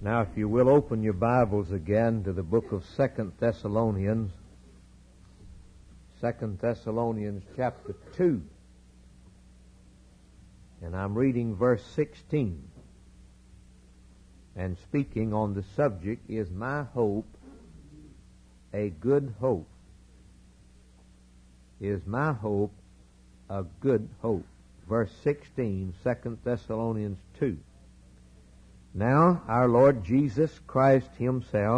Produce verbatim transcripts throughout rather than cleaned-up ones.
Now, if you will open your Bibles again to the book of Second Thessalonians, Second Thessalonians chapter two. And I'm reading verse sixteen. And speaking on the subject, is my hope a good hope? Is my hope a good hope? Verse sixteen, Second Thessalonians two. Now our Lord Jesus Christ himself,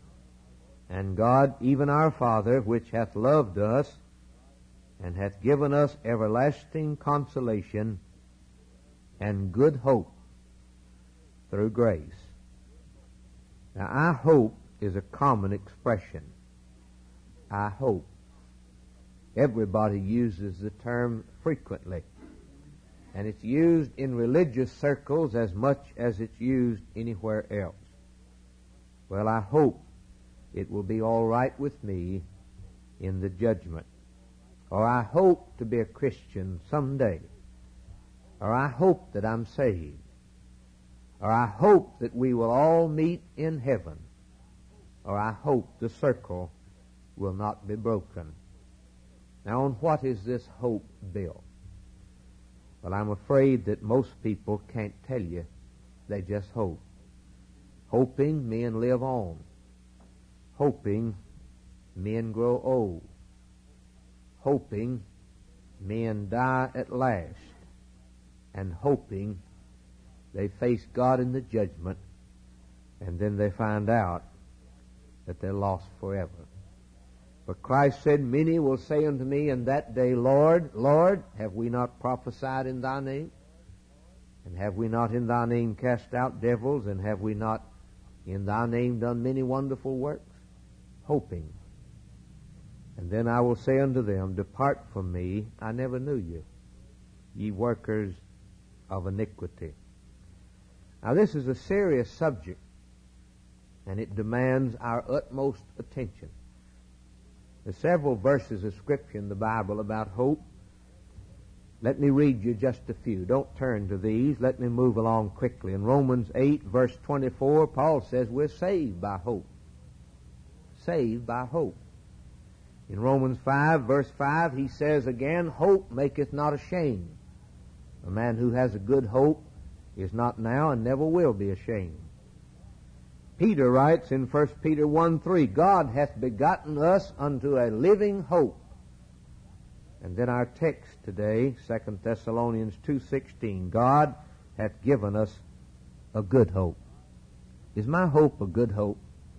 and God, even our Father, which hath loved us, and hath given us everlasting consolation and good hope through grace. Now, I hope is a common expression. I hope. Everybody uses the term frequently. And it's used in religious circles as much as it's used anywhere else. Well, I hope it will be all right with me in the judgment. Or I hope to be a Christian someday. Or I hope that I'm saved. Or I hope that we will all meet in heaven. Or I hope the circle will not be broken. Now, on what is this hope built? Well, I'm afraid that most people can't tell you. They just hope. Hoping men live on. Hoping men grow old. Hoping men die at last. And hoping they face God in the judgment, and then they find out that they're lost forever. For Christ said, many will say unto me in that day, Lord, Lord, have we not prophesied in thy name? And have we not in thy name cast out devils? And have we not in thy name done many wonderful works? Hoping. And then I will say unto them, depart from me, I never knew you, ye workers of iniquity. Now, this is a serious subject, and it demands our utmost attention. There's several verses of Scripture in the Bible about hope. Let me read you just a few. Don't turn to these. Let me move along quickly. In Romans eight, verse twenty-four, Paul says we're saved by hope. Saved by hope. In Romans five, verse five, he says again, hope maketh not ashamed. A man who has a good hope is not now and never will be ashamed. Peter writes in First Peter one three, God hath begotten us unto a living hope. And then our text today, Second Thessalonians two sixteen, God hath given us a good hope. Is my hope a good hope?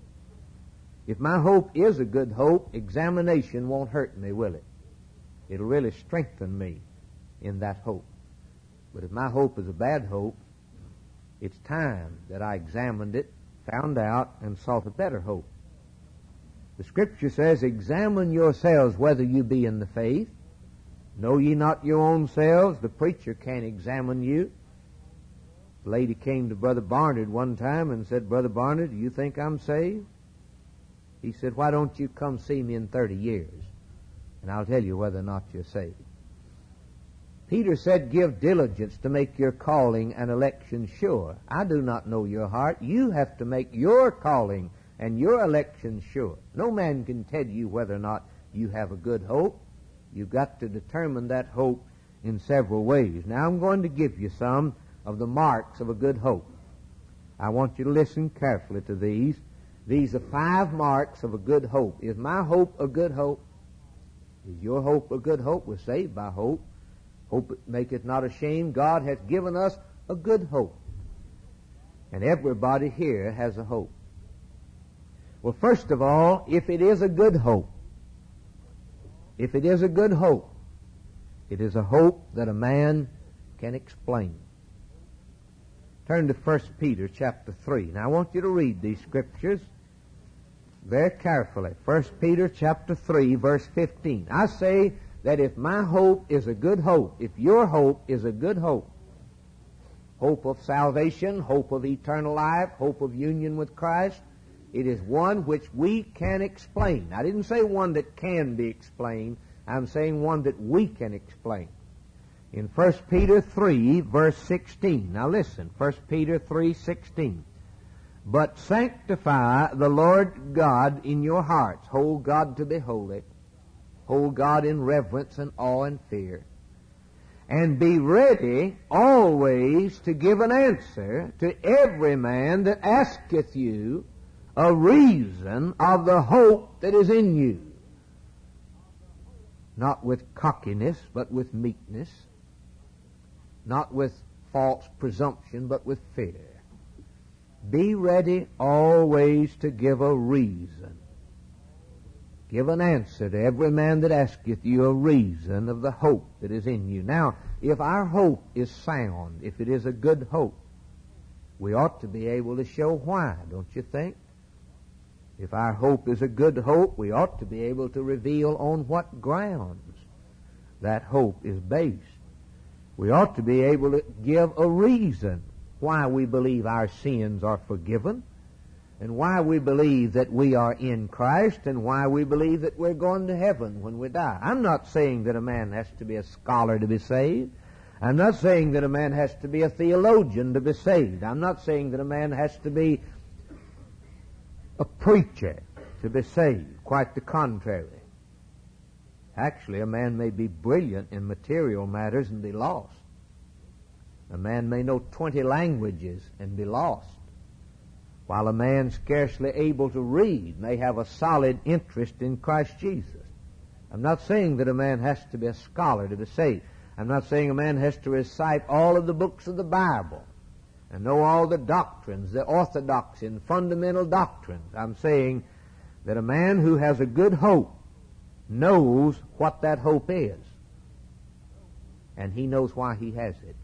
If my hope is a good hope, examination won't hurt me, will it? It'll really strengthen me in that hope. But if my hope is a bad hope, it's time that I examined it, found out, and sought a better hope. The Scripture says, examine yourselves whether you be in the faith. Know ye not your own selves? The preacher can't examine you. A lady came to Brother Barnard one time and said, Brother Barnard, do you think I'm saved? He said, why don't you come see me in thirty years, and I'll tell you whether or not you're saved. Peter said, give diligence to make your calling and election sure. I do not know your heart. You have to make your calling and your election sure. No man can tell you whether or not you have a good hope. You've got to determine that hope in several ways. Now I'm going to give you some of the marks of a good hope. I want you to listen carefully to these. These are five marks of a good hope. Is my hope a good hope? Is your hope a good hope? We're saved by hope. Hope maketh not ashamed. God hath given us a good hope. And everybody here has a hope. Well, first of all, if it is a good hope, if it is a good hope, it is a hope that a man can explain. Turn to First Peter chapter three. Now I want you to read these scriptures very carefully. First Peter chapter three, verse fifteen. I say that if my hope is a good hope, if your hope is a good hope, hope of salvation, hope of eternal life, hope of union with Christ, it is one which we can explain. I didn't say one that can be explained. I'm saying one that we can explain. In First Peter three, verse sixteen. Now listen, First Peter three sixteen. But sanctify the Lord God in your hearts. Hold God to be holy. Hold God in reverence and awe and fear. And be ready always to give an answer to every man that asketh you a reason of the hope that is in you. Not with cockiness, but with meekness. Not with false presumption, but with fear. Be ready always to give a reason. Give an answer to every man that asketh you a reason of the hope that is in you. Now, if our hope is sound, if it is a good hope, we ought to be able to show why, don't you think? If our hope is a good hope, we ought to be able to reveal on what grounds that hope is based. We ought to be able to give a reason why we believe our sins are forgiven, and why we believe that we are in Christ, and why we believe that we're going to heaven when we die. I'm not saying that a man has to be a scholar to be saved. I'm not saying that a man has to be a theologian to be saved. I'm not saying that a man has to be a preacher to be saved. Quite the contrary. Actually, a man may be brilliant in material matters and be lost. A man may know twenty languages and be lost, while a man scarcely able to read may have a solid interest in Christ Jesus. I'm not saying that a man has to be a scholar to be saved. I'm not saying a man has to recite all of the books of the Bible and know all the doctrines, the orthodoxy and fundamental doctrines. I'm saying that a man who has a good hope knows what that hope is, and he knows why he has it.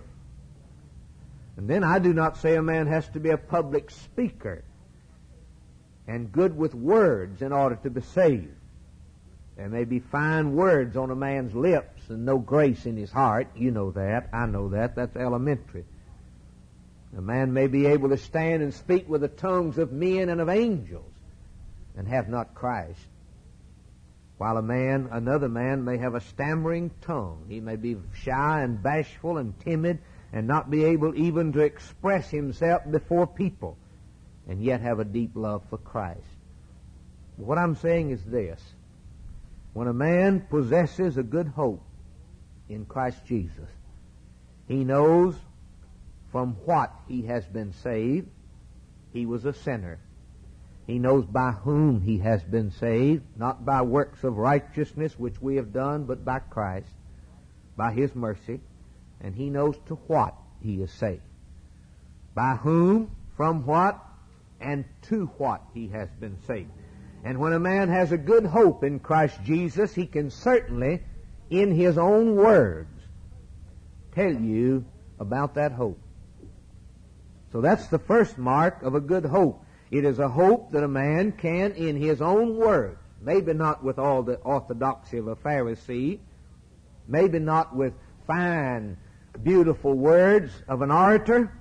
And then I do not say a man has to be a public speaker and good with words in order to be saved. There may be fine words on a man's lips and no grace in his heart. You know that. I know that. That's elementary. A man may be able to stand and speak with the tongues of men and of angels and have not Christ. While a man, another man may have a stammering tongue. He may be shy and bashful and timid and not be able even to express himself before people, and yet have a deep love for Christ. What I'm saying is this. When a man possesses a good hope in Christ Jesus, he knows from what he has been saved. He was a sinner. He knows by whom he has been saved, not by works of righteousness which we have done, but by Christ, by his mercy. And he knows to what he is saved. By whom, from what, and to what he has been saved. And when a man has a good hope in Christ Jesus, he can certainly, in his own words, tell you about that hope. So that's the first mark of a good hope. It is a hope that a man can, in his own words, maybe not with all the orthodoxy of a Pharisee, maybe not with fine, beautiful words of an orator,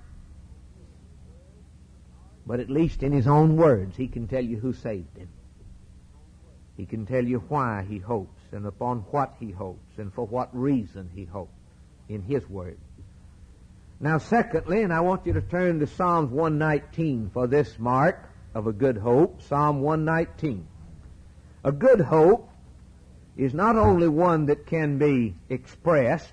but at least in his own words he can tell you who saved him. He can tell you why he hopes and upon what he hopes and for what reason he hopes in his word. Now secondly, and I want you to turn to Psalms one nineteen for this mark of a good hope, Psalm one nineteen. A good hope is not only one that can be expressed,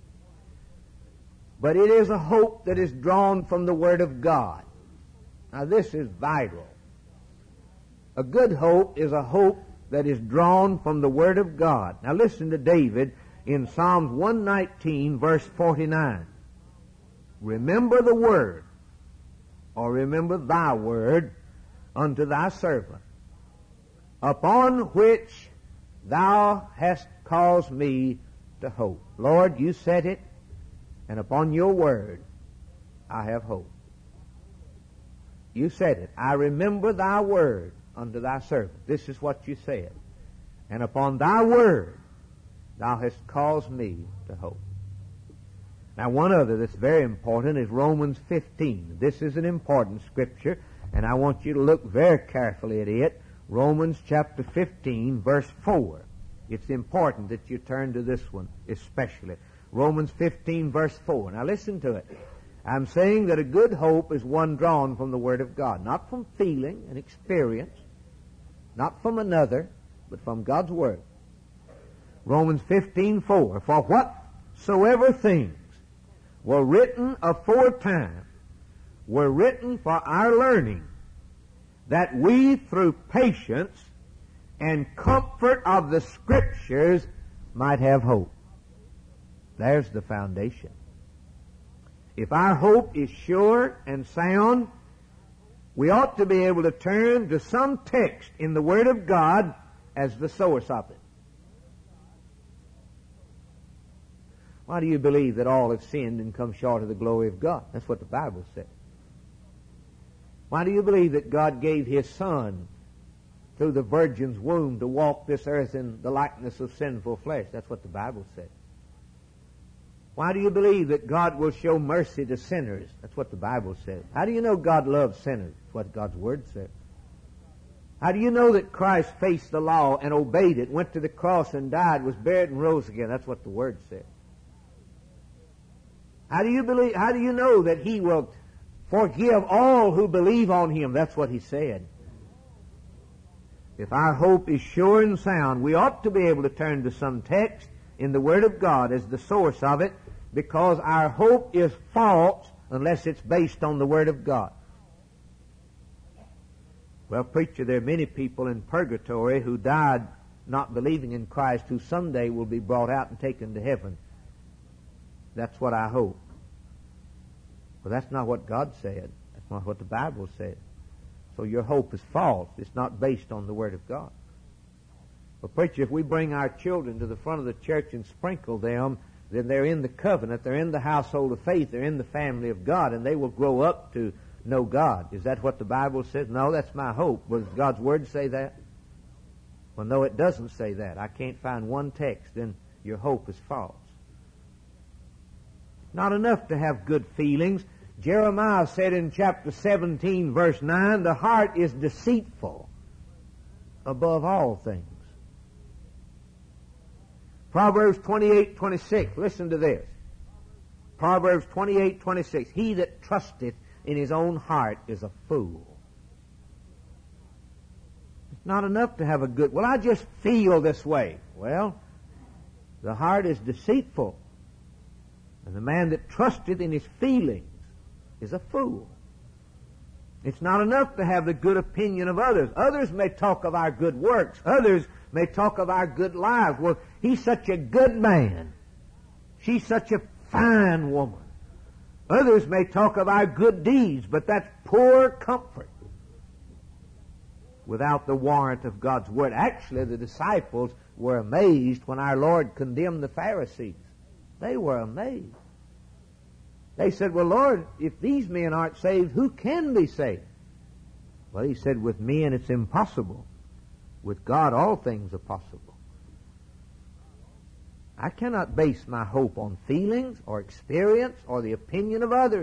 but it is a hope that is drawn from the Word of God. Now this is vital. A good hope is a hope that is drawn from the Word of God. Now listen to David in Psalms one nineteen, verse forty-nine. Remember the Word, or remember thy Word, unto thy servant, upon which thou hast caused me to hope. Lord, you said it, and upon your word I have hope. You said it. I remember thy word unto thy servant. This is what you said. And upon thy word thou hast caused me to hope. Now one other that's very important is Romans fifteen. This is an important scripture, and I want you to look very carefully at it. Romans chapter fifteen, verse four. It's important that you turn to this one especially. Romans fifteen, verse four. Now listen to it. I'm saying that a good hope is one drawn from the Word of God, not from feeling and experience, not from another, but from God's Word. Romans fifteen four, for whatsoever things were written aforetime were written for our learning, that we through patience and comfort of the Scriptures might have hope. There's the foundation. If our hope is sure and sound, we ought to be able to turn to some text in the Word of God as the source of it. Why do you believe that all have sinned and come short of the glory of God? That's what the Bible says. Why do you believe that God gave His Son through the virgin's womb to walk this earth in the likeness of sinful flesh? That's what the Bible says. Why do you believe that God will show mercy to sinners? That's what the Bible says. How do you know God loves sinners? That's what God's Word says. How do you know that Christ faced the law and obeyed it, went to the cross and died, was buried and rose again? That's what the Word says. How do you believe, how do you know that He will forgive all who believe on Him? That's what He said. If our hope is sure and sound, we ought to be able to turn to some text in the Word of God as the source of it, because our hope is false unless it's based on the Word of God. Well, preacher, there are many people in purgatory who died not believing in Christ, who someday will be brought out and taken to heaven. That's what I hope. Well, that's not what God said. That's not what the Bible said. So your hope is false. It's not based on the Word of God. Well, preacher, if we bring our children to the front of the church and sprinkle them, then they're in the covenant, they're in the household of faith, they're in the family of God, and they will grow up to know God. Is that what the Bible says? No, that's my hope. Does God's Word say that? Well, no, it doesn't say that. I can't find one text, then your hope is false. Not enough to have good feelings. Jeremiah said in chapter seventeen, verse nine, the heart is deceitful above all things. Proverbs twenty-eight twenty-six, listen to this. Proverbs twenty-eight twenty-six, he that trusteth in his own heart is a fool. It's not enough to have a good, well, I just feel this way. Well, the heart is deceitful. And the man that trusteth in his feelings is a fool. It's not enough to have the good opinion of others. Others may talk of our good works. Others may talk of our good lives. Well, he's such a good man. She's such a fine woman. Others may talk of our good deeds, but that's poor comfort without the warrant of God's Word. Actually, the disciples were amazed when our Lord condemned the Pharisees. They were amazed. They said, well, Lord, if these men aren't saved, who can be saved? Well, He said, with men it's impossible. With God all things are possible. I cannot base my hope on feelings or experience or the opinion of others.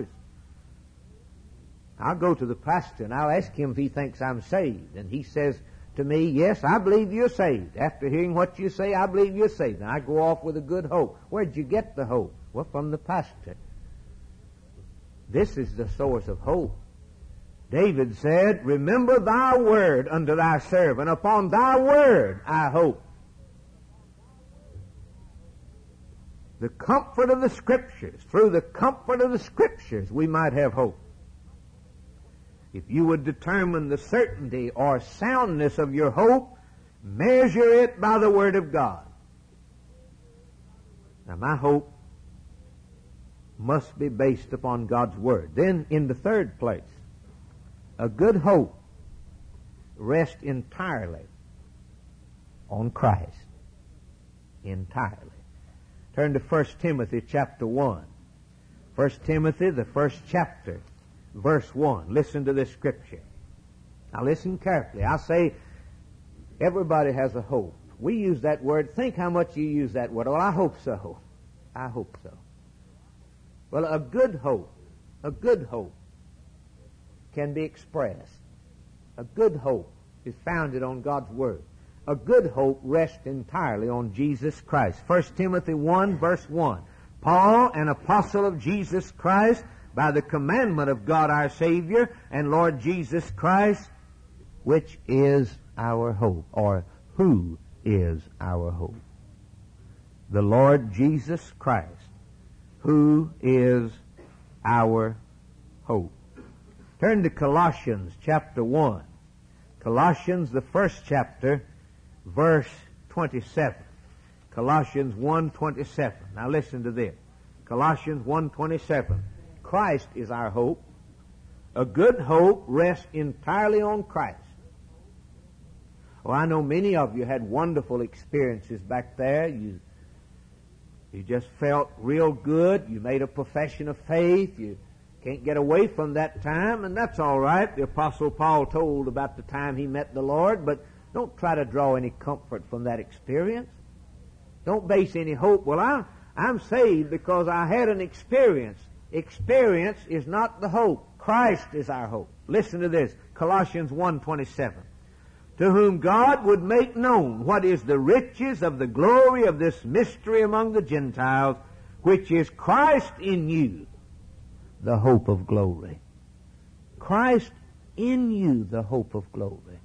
I'll go to the pastor and I'll ask him if he thinks I'm saved. And he says to me, yes, I believe you're saved. After hearing what you say, I believe you're saved. And I go off with a good hope. Where'd you get the hope? Well, from the pastor. This is the source of hope. David said, remember thy word unto thy servant. Upon thy word I hope. The comfort of the Scriptures. Through the comfort of the Scriptures we might have hope. If you would determine the certainty or soundness of your hope, measure it by the Word of God. Now, my hope must be based upon God's Word. Then, in the third place, a good hope rests entirely on Christ. Entirely. Turn to First Timothy chapter one. First Timothy, the first chapter, verse one. Listen to this scripture. Now listen carefully. I say everybody has a hope. We use that word. Think how much you use that word. Well, I hope so. I hope so. Well, a good hope, a good hope can be expressed. A good hope is founded on God's Word. A good hope rests entirely on Jesus Christ. First Timothy one, verse one. Paul, an apostle of Jesus Christ, by the commandment of God our Savior and Lord Jesus Christ, which is our hope, or who is our hope. The Lord Jesus Christ, who is our hope. Turn to Colossians chapter one. Colossians, the first chapter, verse twenty-seven. Colossians one twenty-seven. Now listen to this. Colossians one twenty-seven. Christ is our hope. A good hope rests entirely on Christ. Well, I know many of you had wonderful experiences back there. You, you just felt real good. You made a profession of faith. You can't get away from that time, and that's all right. The Apostle Paul told about the time he met the Lord, but don't try to draw any comfort from that experience. Don't base any hope. Well, I'm, I'm saved because I had an experience. Experience is not the hope. Christ is our hope. Listen to this, Colossians one twenty-seven. To whom God would make known what is the riches of the glory of this mystery among the Gentiles, which is Christ in you, the hope of glory. Christ in you, the hope of glory.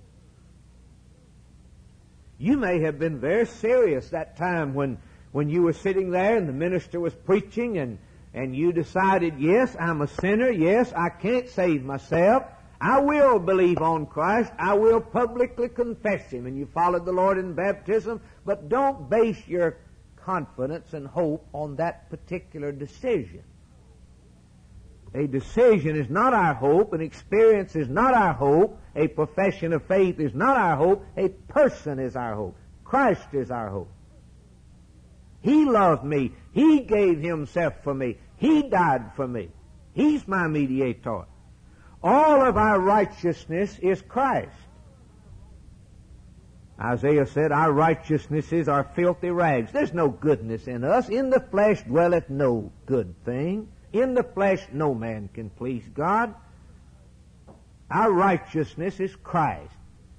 You may have been very serious that time when, when you were sitting there and the minister was preaching, and, and you decided, yes, I'm a sinner, yes, I can't save myself, I will believe on Christ, I will publicly confess Him, and you followed the Lord in baptism, but don't base your confidence and hope on that particular decision. A decision is not our hope. An experience is not our hope. A profession of faith is not our hope. A person is our hope. Christ is our hope. He loved me. He gave Himself for me. He died for me. He's my mediator. All of our righteousness is Christ. Isaiah said, our righteousnesses are filthy rags. There's no goodness in us. In the flesh dwelleth no good thing. In the flesh no man can please God. Our righteousness is Christ.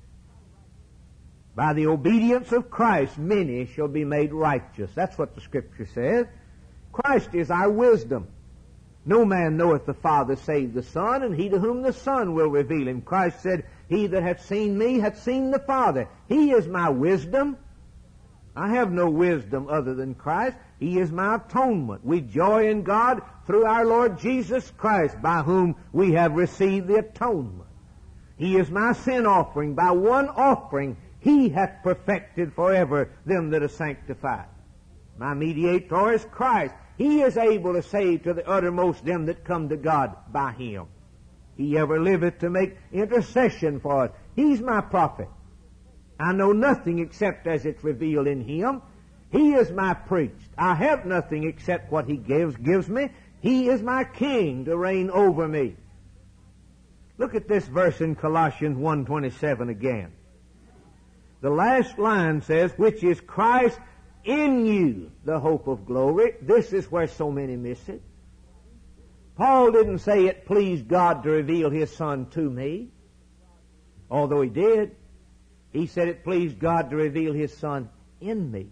By the obedience of Christ, many shall be made righteous. That's what the Scripture says. Christ is our wisdom. No man knoweth the Father save the Son, and he to whom the Son will reveal Him. Christ said, he that hath seen me hath seen the Father. He is my wisdom. I have no wisdom other than Christ. He is my atonement. We joy in God through our Lord Jesus Christ, by whom we have received the atonement. He is my sin offering. By one offering He hath perfected forever them that are sanctified. My mediator is Christ. He is able to save to the uttermost them that come to God by Him. He ever liveth to make intercession for us. He's my prophet. I know nothing except as it's revealed in Him. He is my priest. I have nothing except what He gives gives me. He is my king to reign over me. Look at this verse in Colossians one twenty-seven again. The last line says, which is Christ in you, the hope of glory. This is where so many miss it. Paul didn't say it pleased God to reveal His Son to me, although he did. He said it pleased God to reveal His Son in me.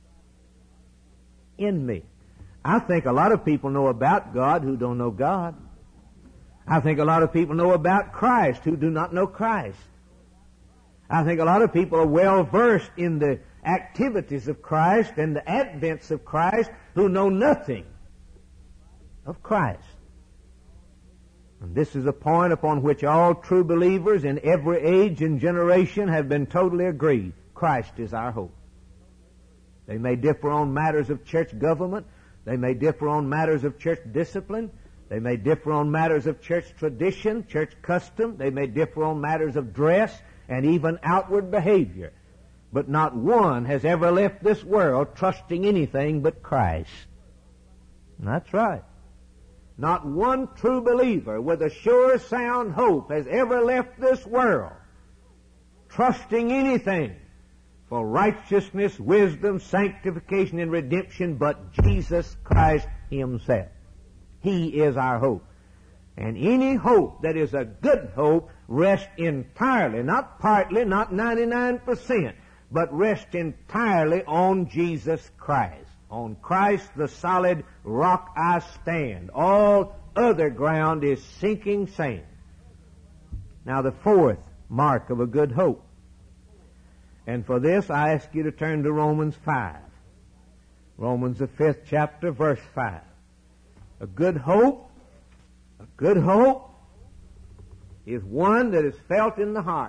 In me. I think a lot of people know about God who don't know God. I think a lot of people know about Christ who do not know Christ. I think a lot of people are well versed in the activities of Christ and the advents of Christ who know nothing of Christ. And this is a point upon which all true believers in every age and generation have been totally agreed. Christ is our hope. They may differ on matters of church government. They may differ on matters of church discipline. They may differ on matters of church tradition, church custom. They may differ on matters of dress and even outward behavior. But not one has ever left this world trusting anything but Christ. And that's right. Not one true believer with a sure, sound hope has ever left this world trusting anything for righteousness, wisdom, sanctification, and redemption but Jesus Christ Himself. He is our hope. And any hope that is a good hope rests entirely, not partly, not ninety-nine percent, but rests entirely on Jesus Christ. On Christ, the solid rock I stand. All other ground is sinking sand. Now the fourth mark of a good hope. And for this I ask you to turn to Romans five. Romans the fifth chapter, verse five. A good hope, a good hope is one that is felt in the heart.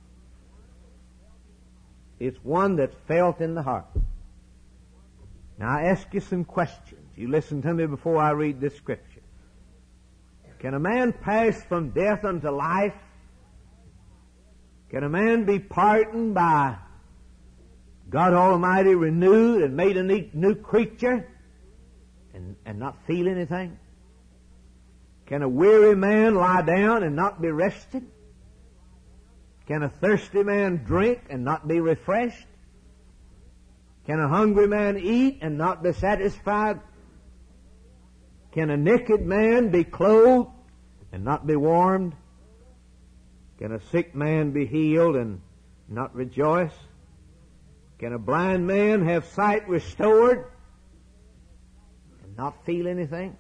It's one that's felt in the heart. Now I ask you some questions. You listen to me before I read this scripture. Can a man pass from death unto life? Can a man be pardoned by God Almighty, renewed and made a new creature and, and not feel anything? Can a weary man lie down and not be rested? Can a thirsty man drink and not be refreshed? Can a hungry man eat and not be satisfied? Can a naked man be clothed and not be warmed? Can a sick man be healed and not rejoice? Can a blind man have sight restored and not feel anything?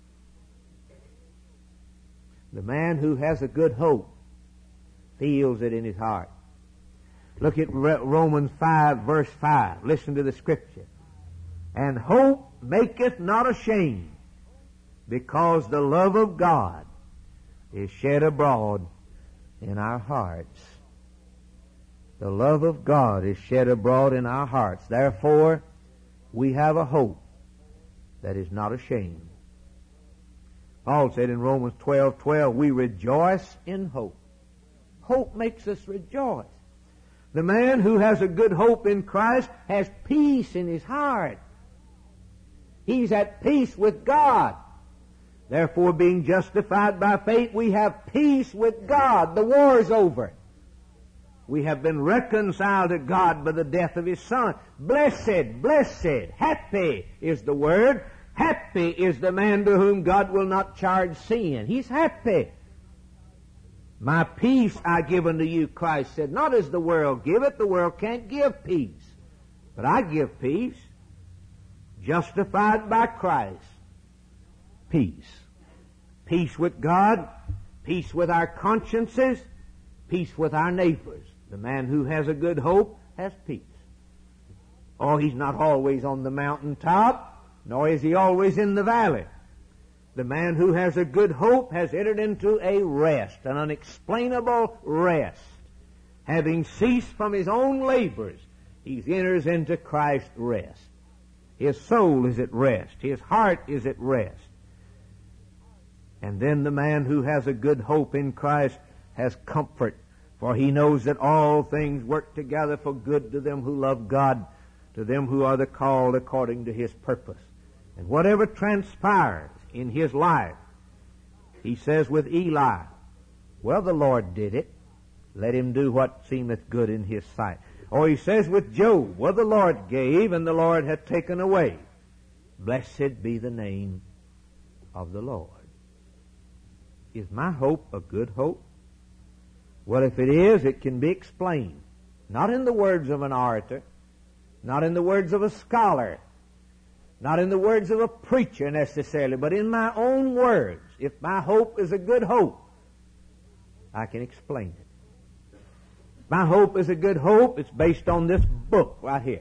The man who has a good hope feels it in his heart. Look at Romans five, verse five. Listen to the scripture. And hope maketh not ashamed, because the love of God is shed abroad in our hearts. The love of God is shed abroad in our hearts. Therefore, we have a hope that is not ashamed. Paul said in Romans twelve twelve, we rejoice in hope. Hope makes us rejoice. The man who has a good hope in Christ has peace in his heart. He's at peace with God. Therefore, being justified by faith, we have peace with God. The war is over. We have been reconciled to God by the death of His Son. Blessed, blessed, happy is the word. Happy is the man to whom God will not charge sin. He's happy. My peace I give unto you, Christ said. Not as the world giveth. The world can't give peace. But I give peace. Justified by Christ. Peace. Peace with God. Peace with our consciences. Peace with our neighbors. The man who has a good hope has peace. Oh, he's not always on the mountaintop, nor is he always in the valley. The man who has a good hope has entered into a rest, an unexplainable rest. Having ceased from his own labors, he enters into Christ's rest. His soul is at rest. His heart is at rest. And then the man who has a good hope in Christ has comfort, for he knows that all things work together for good to them who love God, to them who are the called according to His purpose. And whatever transpires in his life, he says with Eli, well, the Lord did it. Let him do what seemeth good in His sight. Or he says with Job, well, the Lord gave and the Lord hath taken away. Blessed be the name of the Lord. Is my hope a good hope? Well, if it is, it can be explained. Not in the words of an orator, not in the words of a scholar, not in the words of a preacher necessarily, but in my own words. If my hope is a good hope, I can explain it. My hope is a good hope. It's based on this book right here.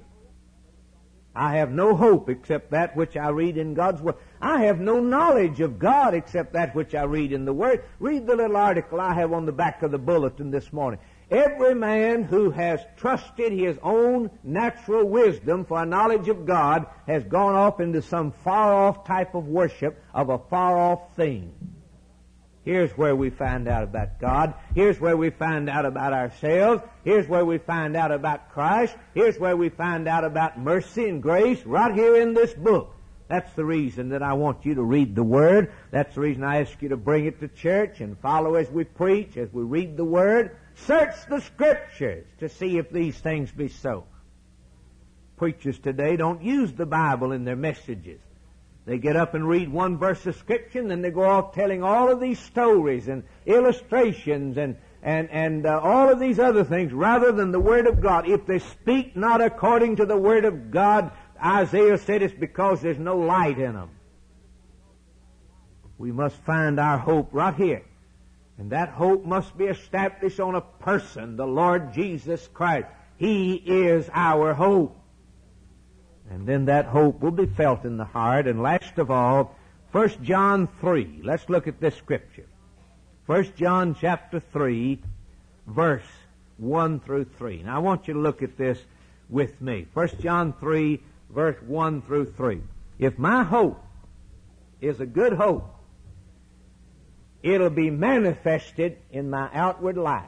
I have no hope except that which I read in God's Word. I have no knowledge of God except that which I read in the Word. Read the little article I have on the back of the bulletin this morning. Every man who has trusted his own natural wisdom for a knowledge of God has gone off into some far-off type of worship of a far-off thing. Here's where we find out about God. Here's where we find out about ourselves. Here's where we find out about Christ. Here's where we find out about mercy and grace, right here in this book. That's the reason that I want you to read the Word. That's the reason I ask you to bring it to church and follow as we preach, as we read the Word. Search the Scriptures to see if these things be so. Preachers today don't use the Bible in their messages. They get up and read one verse of Scripture, and then they go off telling all of these stories and illustrations and and and uh, all of these other things rather than the Word of God. If they speak not according to the Word of God, Isaiah said it's because there's no light in them. We must find our hope right here. And that hope must be established on a person, the Lord Jesus Christ. He is our hope. And then that hope will be felt in the heart. And last of all, First John three. Let's look at this scripture. First John chapter three, verse one through three. Now I want you to look at this with me. First John three, verse one through three. If my hope is a good hope, it'll be manifested in my outward life.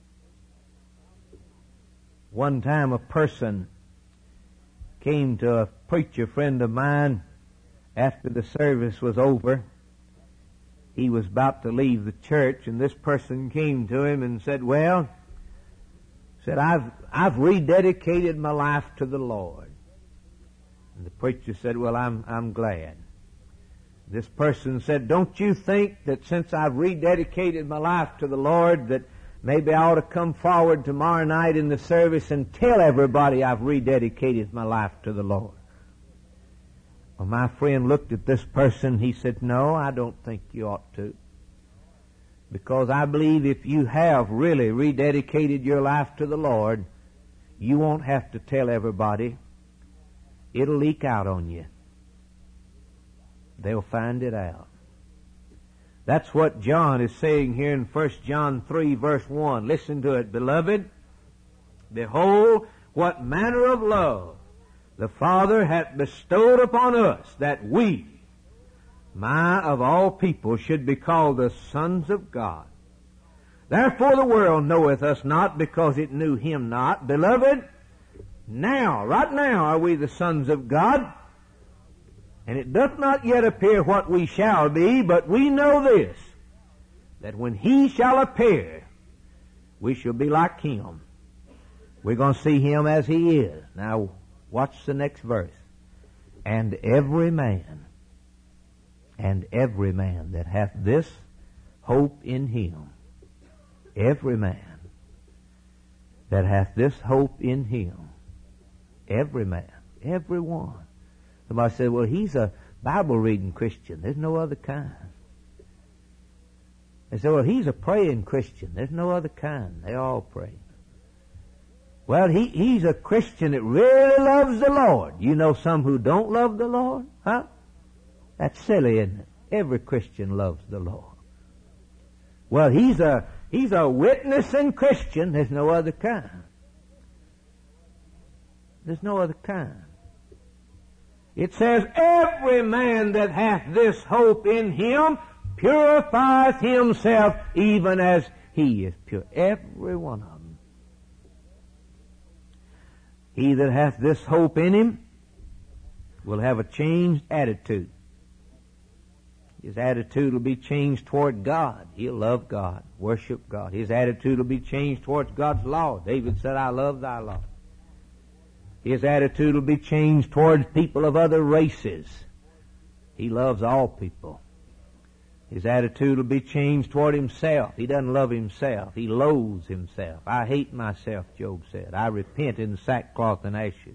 One time a person came to a preacher friend of mine after the service was over. He was about to leave the church, and this person came to him and said, well, said, I've, I've rededicated my life to the Lord. And the preacher said, well, I'm, I'm glad. This person said, don't you think that since I've rededicated my life to the Lord that maybe I ought to come forward tomorrow night in the service and tell everybody I've rededicated my life to the Lord? Well, my friend looked at this person. He said, no, I don't think you ought to. Because I believe if you have really rededicated your life to the Lord, you won't have to tell everybody. It'll leak out on you. They'll find it out. That's what John is saying here in First John three, verse one. Listen to it, beloved. Behold, what manner of love the Father hath bestowed upon us, that we, my, of all people, should be called the sons of God. Therefore the world knoweth us not, because it knew Him not. Beloved, now, right now, are we the sons of God. And it doth not yet appear what we shall be, but we know this, that when He shall appear, we shall be like Him. We're going to see Him as He is. Now, watch the next verse. And every man, and every man that hath this hope in Him, every man that hath this hope in Him, every man, every one. Somebody said, well, he's a Bible-reading Christian. There's no other kind. They said, well, he's a praying Christian. There's no other kind. They all pray. Well, he, he's a Christian that really loves the Lord. You know some who don't love the Lord? Huh? That's silly, isn't it? Every Christian loves the Lord. Well, he's a, he's a witnessing Christian. There's no other kind. There's no other kind. It says, every man that hath this hope in Him purifieth himself even as He is pure. Every one of them. He that hath this hope in Him will have a changed attitude. His attitude will be changed toward God. He'll love God, worship God. His attitude will be changed towards God's law. David said, I love thy law. His attitude will be changed towards people of other races. He loves all people. His attitude will be changed toward himself. He doesn't love himself. He loathes himself. I hate myself, Job said. I repent in sackcloth and ashes.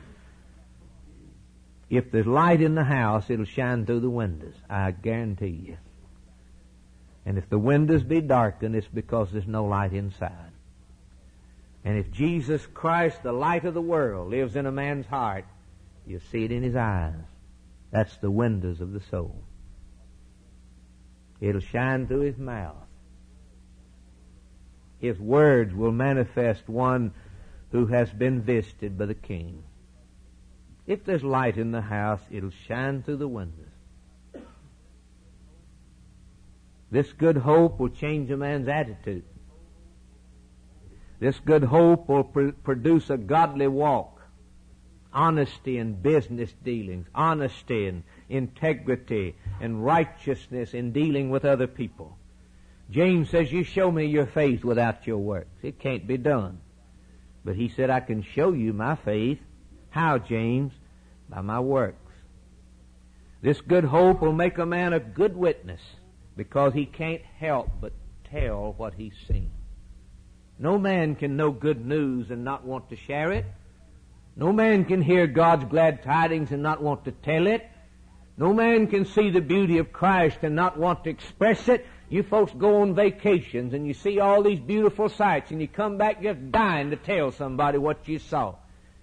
If there's light in the house, it'll shine through the windows. I guarantee you. And if the windows be darkened, it's because there's no light inside. And if Jesus Christ, the light of the world, lives in a man's heart, you see it in his eyes. That's the windows of the soul. It'll shine through his mouth. His words will manifest one who has been visited by the King. If there's light in the house, it'll shine through the windows. This good hope will change a man's attitude. This good hope will pr- produce a godly walk, honesty in business dealings, honesty and integrity and righteousness in dealing with other people. James says, you show me your faith without your works. It can't be done. But he said, I can show you my faith. How, James? By my works. This good hope will make a man a good witness because he can't help but tell what he's seen. No man can know good news and not want to share it. No man can hear God's glad tidings and not want to tell it. No man can see the beauty of Christ and not want to express it. You folks go on vacations and you see all these beautiful sights and you come back just dying to tell somebody what you saw.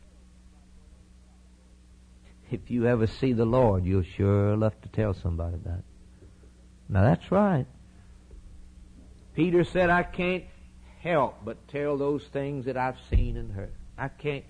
If you ever see the Lord, you'll sure love to tell somebody about it. Now that's right. Peter said, I can't help but tell those things that I've seen and heard. I can't.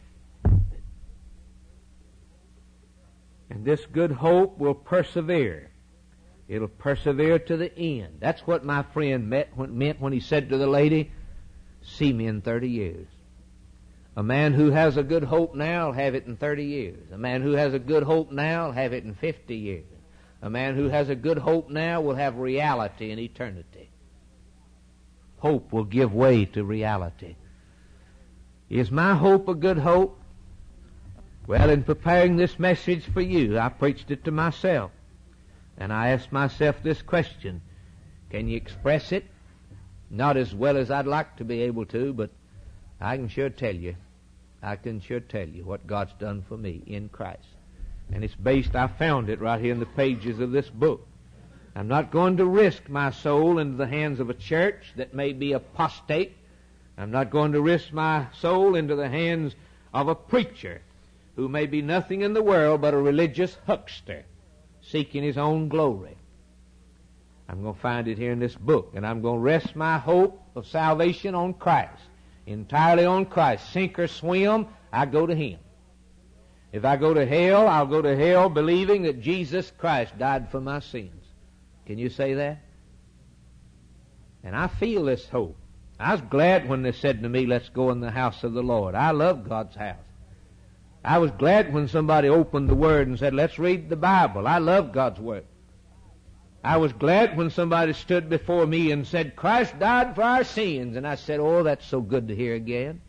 And this good hope will persevere. It'll persevere to the end. That's what my friend meant when he said to the lady, see me in thirty years. A man who has a good hope now will have it in thirty years. A man who has a good hope now will have it in fifty years. A man who has a good hope now will have reality in eternity. Hope will give way to reality. Is my hope a good hope? Well, in preparing this message for you, I preached it to myself. And I asked myself this question: can you express it? Not as well as I'd like to be able to, but I can sure tell you, I can sure tell you what God's done for me in Christ. And it's based, I found it right here in the pages of this book. I'm not going to risk my soul into the hands of a church that may be apostate. I'm not going to risk my soul into the hands of a preacher who may be nothing in the world but a religious huckster seeking his own glory. I'm going to find it here in this book, and I'm going to rest my hope of salvation on Christ, entirely on Christ. Sink or swim, I go to Him. If I go to hell, I'll go to hell believing that Jesus Christ died for my sins. Can you say that? And I feel this hope. I was glad when they said to me, let's go in the house of the Lord. I love God's house. I was glad when somebody opened the Word and said, let's read the Bible. I love God's Word. I was glad when somebody stood before me and said, Christ died for our sins. And I said, oh, that's so good to hear again.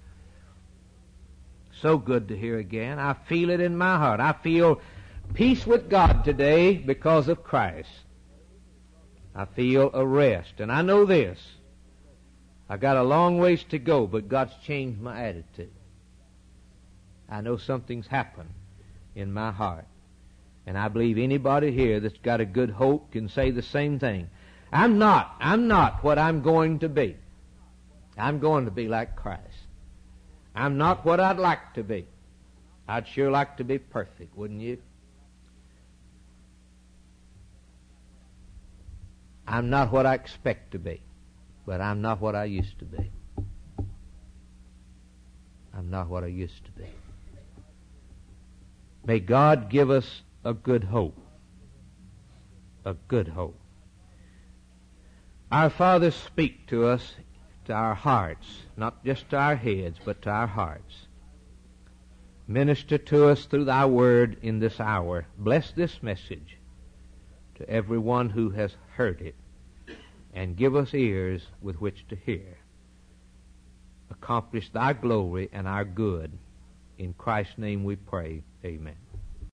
So good to hear again. I feel it in my heart. I feel peace with God today because of Christ. I feel a rest. And I know this. I got a long ways to go, but God's changed my attitude. I know something's happened in my heart. And I believe anybody here that's got a good hope can say the same thing. I'm not, I'm not what I'm going to be. I'm going to be like Christ. I'm not what I'd like to be. I'd sure like to be perfect, wouldn't you? I'm not what I expect to be, but I'm not what I used to be. I'm not what I used to be. May God give us a good hope. A good hope. Our Father, speak to us, to our hearts, not just to our heads, but to our hearts. Minister to us through Thy Word in this hour. Bless this message to everyone who has heard it, and give us ears with which to hear. Accomplish Thy glory and our good. In Christ's name we pray. Amen.